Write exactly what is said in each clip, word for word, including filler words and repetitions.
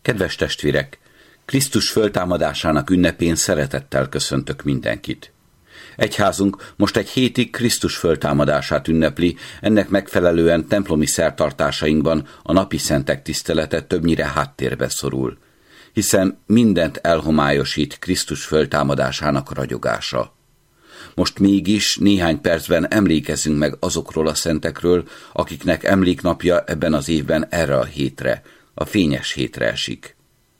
Kedves testvérek, Krisztus föltámadásának ünnepén szeretettel köszöntök mindenkit. Egyházunk most egy hétig Krisztus föltámadását ünnepli, ennek megfelelően templomi szertartásainkban a napi szentek tisztelete többnyire háttérbe szorul, hiszen mindent elhomályosít Krisztus föltámadásának ragyogása. Most mégis néhány percben emlékezzünk meg azokról a szentekről, akiknek emléknapja ebben az évben erre a hétre, a fényes hétre esik.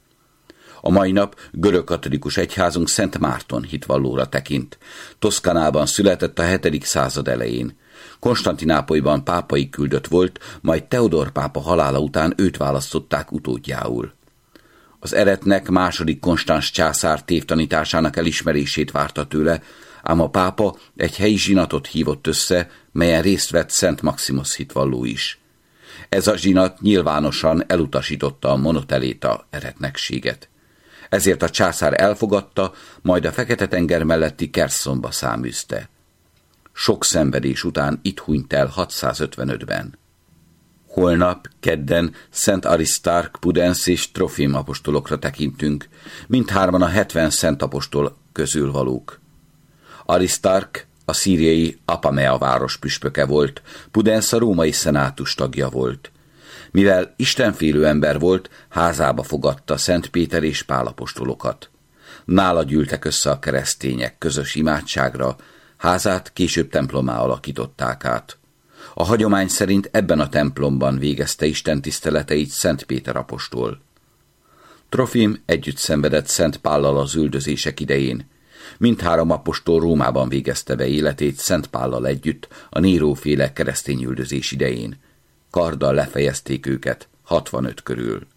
A mai nap görögkatolikus egyházunk Szent Márton hitvallóra tekint. Toszkanában született a hetedik század elején. Konstantinápolyban pápai küldött volt, majd Teodor pápa halála után őt választották utódjául. Az eretnek második Konstans császár tévtanításának elismerését várta tőle, ám a pápa egy helyi zsinatot hívott össze, melyen részt vett Szent Maximus hitvalló is. Ez a zsinat nyilvánosan elutasította a monoteléta eretnekséget. Ezért a császár elfogadta, majd a Fekete-tenger melletti Kerszonba száműzte. Sok szenvedés után itt hunyt el hatszázötvenötben. Holnap, kedden Szent Arisztárk, Pudensz és Trofim apostolokra tekintünk, mindhárman a hetven szent apostol közül valók. Arisztárk a szíriai Apamea város püspöke volt, Pudensz a római szenátus tagja volt. Mivel istenfélő ember volt, házába fogadta Szent Péter és Pál apostolokat. Nála gyűltek össze a keresztények közös imádságra, házát később templomá alakították át. A hagyomány szerint ebben a templomban végezte Isten tiszteleteit Szent Péter apostol. Trofim együtt szenvedett Szent Pállal az üldözések idején. Mindhárom apostol Rómában végezte be életét Szent Pállal együtt a Néró-féle keresztényüldözés idején. Karddal lefejezték őket, hatvanöt körül.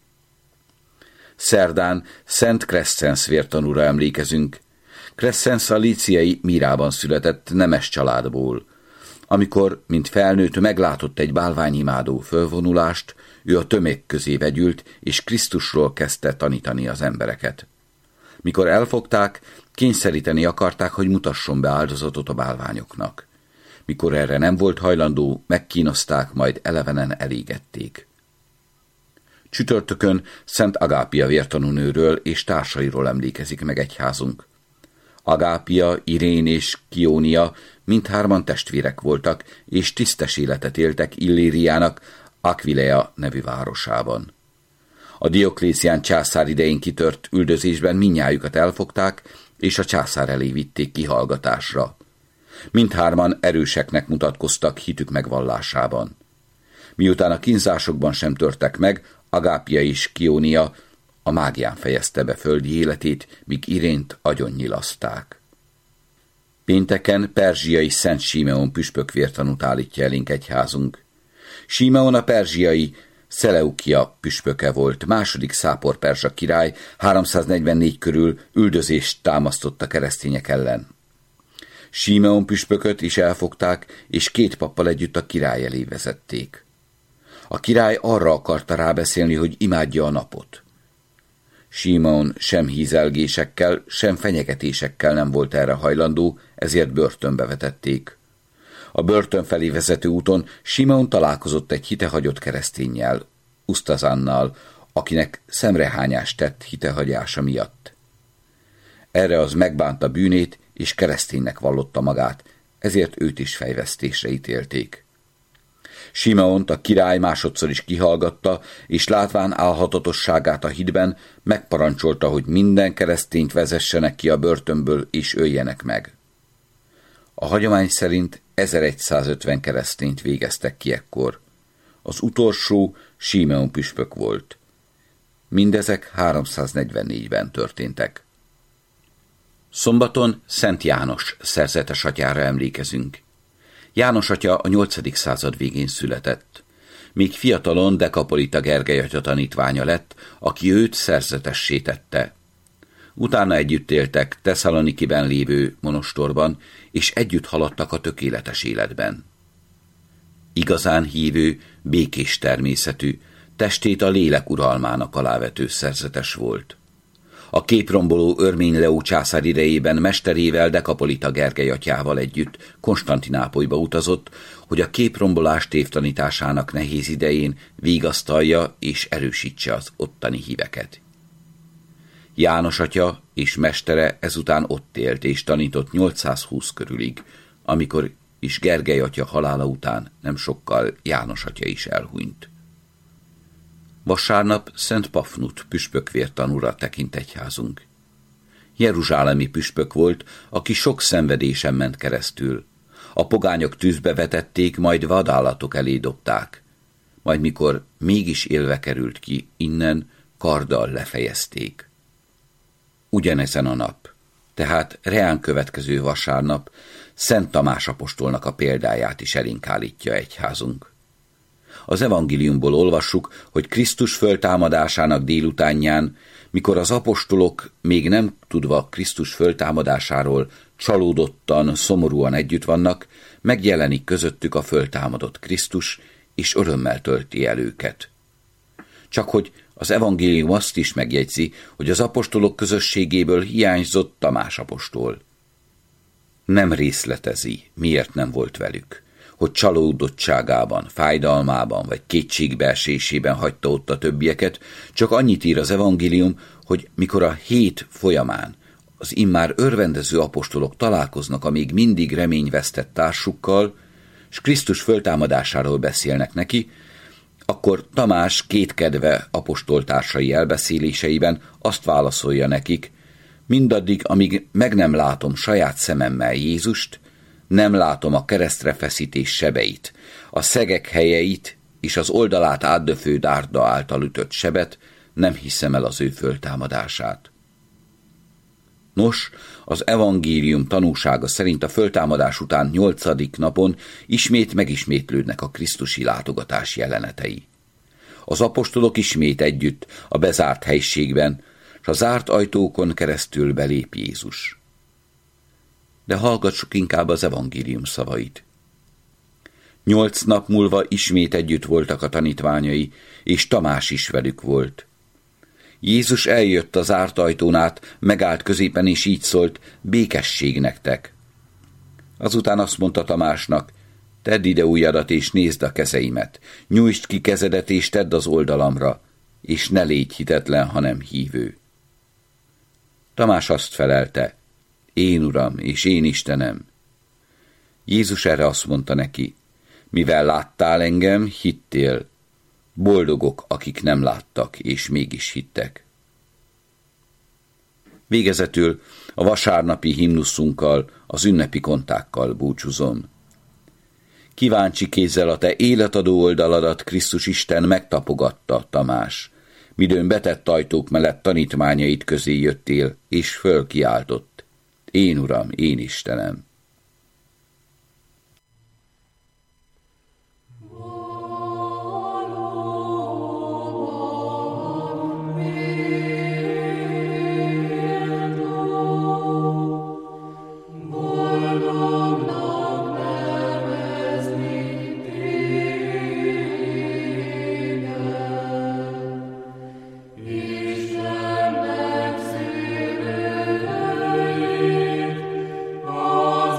Szerdán Szent Crescens vértanúra emlékezünk. Crescens a líciai Mírában született nemes családból. Amikor, mint felnőtt, meglátott egy bálványimádó fölvonulást, ő a tömeg közé vegyült, és Krisztusról kezdte tanítani az embereket. Mikor elfogták, kényszeríteni akarták, hogy mutasson be áldozatot a bálványoknak. Mikor erre nem volt hajlandó, megkínozták, majd elevenen elégették. Csütörtökön Szent Agápia vértanúnőről és társairól emlékezik meg egyházunk. Agápia, Irén és Kiónia mindhárman testvérek voltak, és tisztes életet éltek Illériának, Aquileia nevű városában. A Dioklécián császár idején kitört üldözésben mindnyájukat elfogták, és a császár elé vitték kihallgatásra. Mindhárman erőseknek mutatkoztak hitük megvallásában. Miután a kínzásokban sem törtek meg, Agápia és Kiónia a mágián fejezte be földi életét, míg Irént agyonnyilaszták. Pénteken perzsiai Szent Simeon püspök vértanút állítja elénk egyházunk. Simeon a perzsiai Szeleukia püspöke volt, második Szápor perzsa király háromszáznegyvennégy körül üldözést támasztott a keresztények ellen. Simeon püspököt is elfogták, és két pappal együtt a király elé vezették. A király arra akarta rábeszélni, hogy imádja a napot. Simeon sem hízelgésekkel, sem fenyegetésekkel nem volt erre hajlandó, ezért börtönbe vetették. A börtön felé vezető úton Simeon találkozott egy hitehagyott kereszténnyel, Ustazánnal, akinek szemrehányást tett hitehagyása miatt. Erre az megbánta bűnét, és kereszténynek vallotta magát, ezért őt is fejvesztésre ítélték. Simeont a király másodszor is kihallgatta, és látván álhatatosságát a hitben, megparancsolta, hogy minden keresztényt vezessenek ki a börtönből, és öljenek meg. A hagyomány szerint ezerszázötven keresztényt végeztek ki ekkor. Az utolsó Simeon püspök volt. Mindezek háromszáznegyvennégyben történtek. Szombaton Szent János szerzetes atyára emlékezünk. János atya a nyolcadik század végén született. Még fiatalon Dekapolita Gergely atya tanítványa lett, aki őt szerzetessé tette. Utána együtt éltek Tesszalonikiben lévő monostorban, és együtt haladtak a tökéletes életben. Igazán hívő, békés természetű, testét a lélek uralmának alávető szerzetes volt. A képromboló Örmény Leó császár idejében mesterével, Dekapolita Gergely atyával együtt Konstantinápolyba utazott, hogy a képrombolás tévtanításának nehéz idején vigasztalja és erősítse az ottani híveket. János atya és mestere ezután ott élt és tanított nyolcszázhúsz körülig, amikor is Gergely atya halála után nem sokkal János atya is elhunyt. Vasárnap Szent Pafnut püspökvértanúra tekint egyházunk. Jeruzsálemi püspök volt, aki sok szenvedésen ment keresztül. A pogányok tűzbe vetették, majd vadállatok elé dobták. Majd mikor mégis élve került ki, innen karddal lefejezték. Ugyanezen a nap, tehát reán következő vasárnap Szent Tamás apostolnak a példáját is elénk állítja egyházunk. Az evangéliumból olvassuk, hogy Krisztus föltámadásának délutánján, mikor az apostolok még nem tudva Krisztus föltámadásáról csalódottan, szomorúan együtt vannak, megjelenik közöttük a föltámadott Krisztus, és örömmel tölti el őket. Csak hogy az evangélium azt is megjegyzi, hogy az apostolok közösségéből hiányzott Tamás apostol. Nem részletezi, miért nem volt velük, hogy csalódottságában, fájdalmában vagy kétségbeesésében hagyta ott a többieket, csak annyit ír az evangélium, hogy mikor a hét folyamán az immár örvendező apostolok találkoznak a még mindig reményvesztett társukkal, s Krisztus föltámadásáról beszélnek neki, akkor Tamás kétkedve apostoltársai elbeszéléseiben azt válaszolja nekik: mindaddig, amíg meg nem látom saját szememmel Jézust, nem látom a keresztre feszítés sebeit, a szegek helyeit és az oldalát átdöfő dárda által ütött sebet, nem hiszem el az ő föltámadását. Nos, az evangélium tanúsága szerint a föltámadás után nyolcadik napon ismét megismétlődnek a krisztusi látogatás jelenetei. Az apostolok ismét együtt a bezárt helyiségben, s a zárt ajtókon keresztül belép Jézus. De hallgassuk inkább az evangélium szavait. Nyolc nap múlva ismét együtt voltak a tanítványai, és Tamás is velük volt. Jézus eljött az zárt ajtón át, megállt középen, és így szólt: békesség nektek. Azután azt mondta Tamásnak: tedd ide ujjadat, és nézd a kezeimet, nyújtsd ki kezedet, és tedd az oldalamra, és ne légy hitetlen, hanem hívő. Tamás azt felelte: én Uram, és én Istenem. Jézus erre azt mondta neki: mivel láttál engem, hittél. Boldogok, akik nem láttak, és mégis hittek. Végezetül a vasárnapi himnuszunkkal, az ünnepi kontákkal búcsúzom. Kíváncsi kézzel a te életadó oldaladat Krisztus Isten megtapogatta, Tamás, midőn betett ajtók mellett tanítványait közé jöttél, és fölkiáltott: én Uram, én Istenem. Oh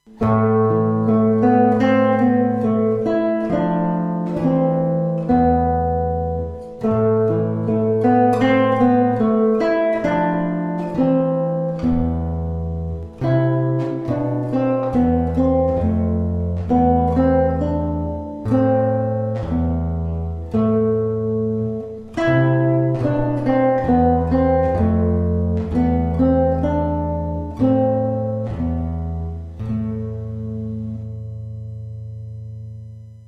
thank you